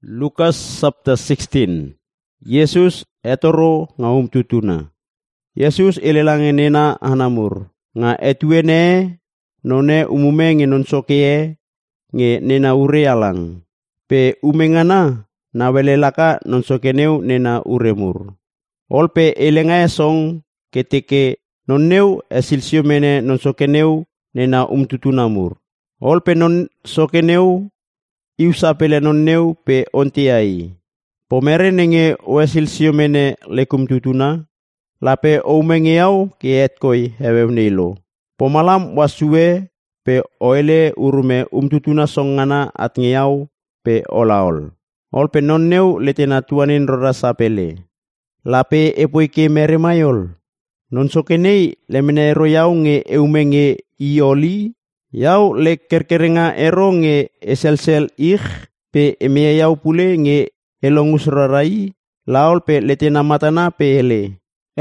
Lukas sabda 16. Yesus etoro ngaum tutuna. Yesus elelange nena hanamur. Nga etuene none umume nge nonsokeye nge nena ure alang. Pe umengana nawelelaka nonsokeneu nena uremur. Olpe elengae song keteke nonneu esilsio mene nonsokeneu nena tutunamur. Olpe non sokeneu iusapele nonneu pe ontiai. Pomere nenge oesilsio mene lekum tutuna. Lape oumengeau ke etkoi hewevneilo. Pomalam wasue pe oele urume tutuna songana atngeau pe olaol. Olpe nonneu letena tuanin rorasapele. Lape epoike meremayol. Nonsokenei lemene ero yau nge eumenge ioli. Yau le kerkerenga ero nge eselsel pe emea yau pule nge elongus rarai. Laol pe letena matana pe ele.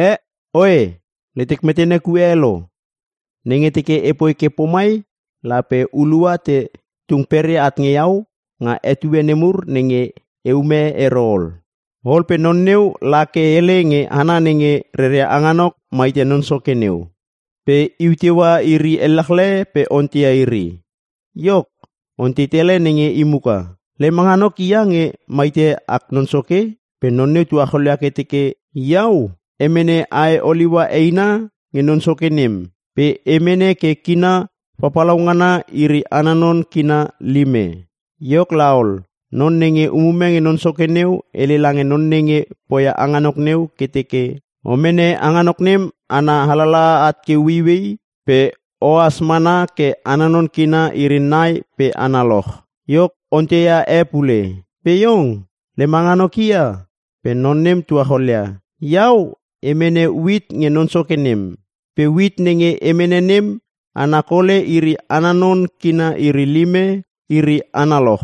Oe, letik metene kuelo. Nengetike epoike pomai, lape ulua te tungpere atngeyau, nga etue nemur nenge eume erol. Holpe nonneu lake ele nge ana nenge rere anganok maite nonsokeneu. Pe iutewa iri elakle pe ontia iri. Yok, ontitele nenge imuka. Le manganok iya nge maite ak nonsoke, pe nonneu tu akholeake teke yau. Emene ae oliwa eina ngenonsokenem. Pe emene ke kina papalaungana iri ananon kina lime. Yok laol. Non nenge umume ngenonsokeneu elelange non nenge poya anganokneu keteke. Omene anganoknem ana halala at ke wiwei. Pe oas mana ke ananon kina iri nai pe analoh. Yok onteya pule. Pe yong le manganokia. Pe nonnem tuaholea. Yau emene wit nge nonsokenem. Pe wit nenge emenenem anakole iri ananon kina iri lime iri analoh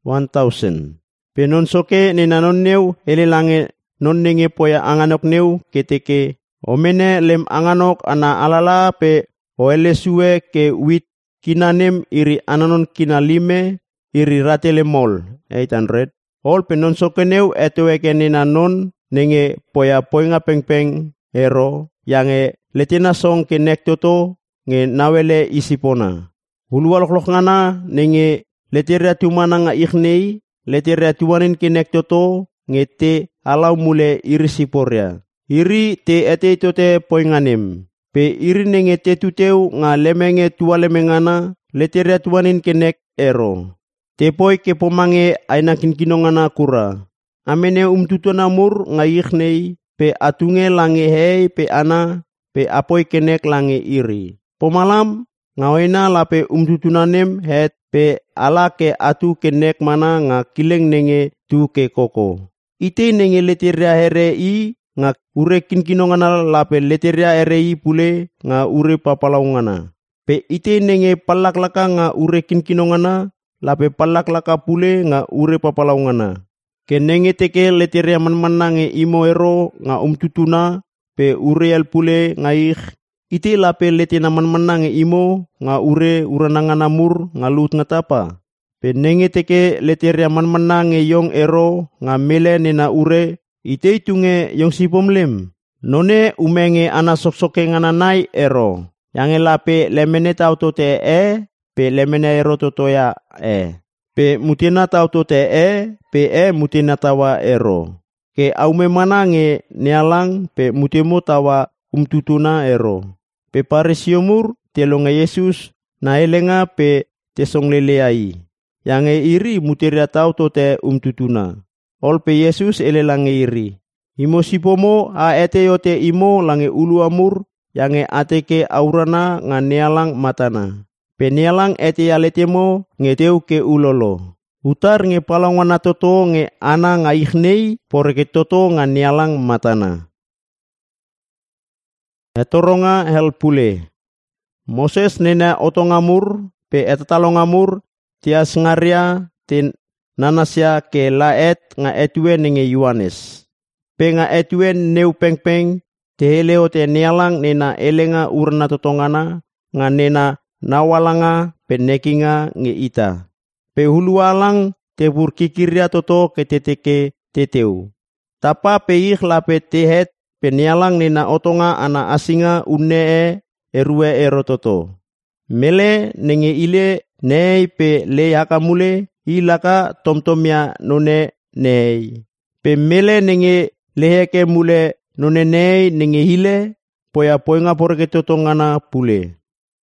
1000. Pe nonsoke nena nonneu elelange nonnenge poya anganok neu keteke. Omene lem anganok ana alala pe oelesue ke wit kinanem iri ananon kina lime iri ratelemol 800. Ol pe nonsokeneu etoweke nena non nenge poya poinga pengpeng ero yange letena song ke nektoto nge nawele isipona. Huluwalok ngana nenge leteria tumana nga ikhnei leteria tuanin ke nektoto nge te alau mule iri siporia. Iri te ete itote poinganem. Pe iri nenge te tuteu nga lemenge tualemengana leteria tuanin ke nek ero. Te poi ke pomange ainakin kinongana kura. Amene tutunamur nga ikhnei pe atunge lange hei pe ana pe apoi kenek lange iri. Pomalam ngawena lape tutunanem het pe ala ke atu kenek mana nga kileng nenge tu ke koko. Ite nenge leteria here i nga ure kinkinongana lape leteria here i pule nga ure papalaungana. Pe ite nenge palaklaka nga ure kinkinongana lape palaklaka pule nga ure papalaungana. Kenenge teke leteria manmana nge imo ero nga tutuna pe ureal pule ngaih. Ite lape letena manmana nge imo nga ure uranangana mur nga lut ngatapa. Pe nenge teke leteria manmana nge yong ero nga mele nena ure. Ite itunge yong sipomlem. None umenge ana soksoke ngana nai ero. Yange lape lemene tau tote pe lemene ero totoya Pe mutena tau tote pe mutena tawa ero. Ke aume mana nge nealang pe mutemo tawa tutuna ero. Pe parisiomur telonga Yesus na elenga pe tesongleleai. Yange iri muteria tau tote tutuna. Ol pe Yesus elelange iri. Imo sipomo a ete yote imo lange ulu amur yange ateke aurana nga nealang matana. Penialang ete aletemo ngeteu ke ulolo. Utar nge palangwana toto nge ana nga ikhnei poreke toto nga nialang matana. Etoronga hel pule. Moses nena otongamur pe etatalongamur tias ngaria tin nanasya ke laet nga etue nenge Yohanes. Pe nga etue neu pengpeng teheleo te nialang nena elenga urna totongana nga nena nawalanga penekinga nge ita. Pe hulualang tebur kikiria toto keteteke teteu. Tapa peih lape tehet penialang nina otonga ana asinga unee erue erototo. Mele nenge ile nei pe le akamule ilaka tomtomya none nei. Pe mele nenge leheke mule none nei nenge hile poya poinga porke toto ngana pule.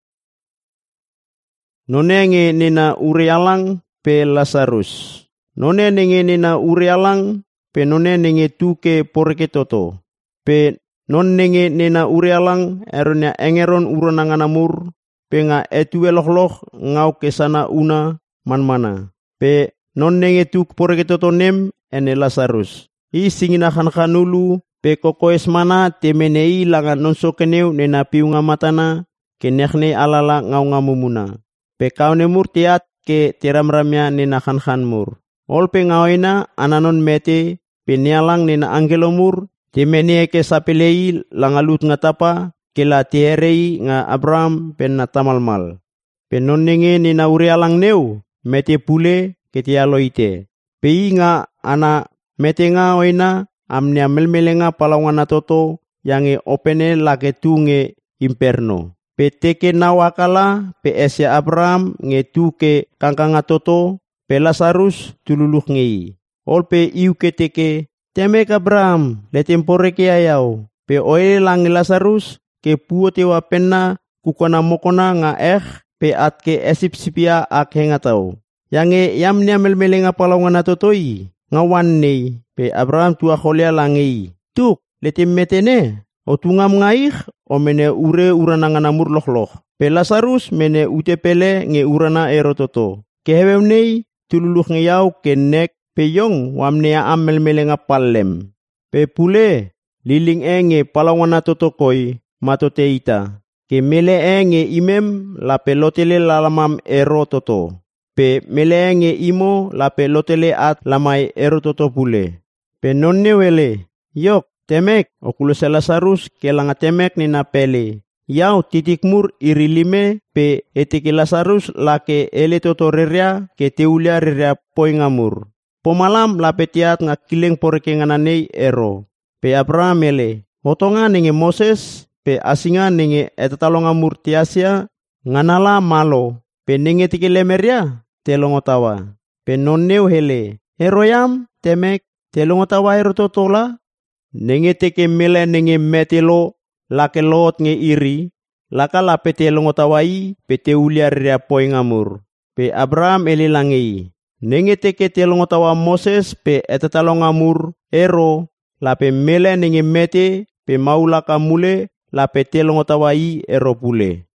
None nge nina urialang pe Lazarus. None nenge nina urialang pe none nenge tuke porke toto. Pe non nenge nina urialang eronya engeron uronanganamur pe nga etue loh ngau kesana una manmana. Pe non nenge tuk porke toto nem ene Lazarus. I singina kanulu pe kokoes mana temenei langa nonso keneu nena piunga matana kenekne alala ngau ngamumuna. Pe kaune mur tiat ke tiramramya nena kanmur. Ol pe ngawena ananon mete pe nialang nena angelomur temene ke sapelei langalut ngatapa ke la tierei nga Abraham pen na tamalmal. Pe nonnenge nena urialang neu mete pule ke tialoite. Pe nga ana mete ngawena amnia melmelenga palawanga toto yange opene lake tunge imperno. Pe teke nawakala pe esya Abraham nge tuke kangkanga toto pe Lazarus tululuh ngei. Ol pe iu ke teke temek Abraham le tempore ke ayau. Pe oe langi Lazarus ke puo tewa penna kukona mokona nga pe at ke esipsipia ak hengatau. Yange yamnia melmelenga palawanga totoi ngawan nei pe Abraham tua kholia langei. Tuk le temmetene o tungam ngaih o mene ure uranangana murloh. Pe Lazarus mene utepele nge urana erototo. Kehewem nei tululuh ngeyau kenek pe yong wamnea amel melenga palem. Pe pule liling nge palawana totokoi matote ita. Ke mele nge imem la pelotele lalamam erototo. Pe mele nge imo la pelotele at lamai erototo pule. Pe nonne wele yok temek okulose Lazarus kelanga temek nina pele. Yau titikmur irilime pe etike Lazarus lake ele toto rerea ke teulia rerea poingamur. Pomalam la petiat nga kileng poreke ngananei ero. Pe Abraham ele otonga nenge Moses pe asinga nenge etatalongamur tiasia nganala malo. Pe nenge tike lemeria telongotawa. Pe nonneu hele eroyam temek telongotawa erototola. Nenge teke mele nenge metelo lake lot nge iri, laka la pete longotawai pete ulia rea poingamur. Pe Abraham elilangei. Nenge teke te longotawa Moses pe etatalongamur ero, la pe mele nenge mete pe maulaka mule la pete longotawai ero pule.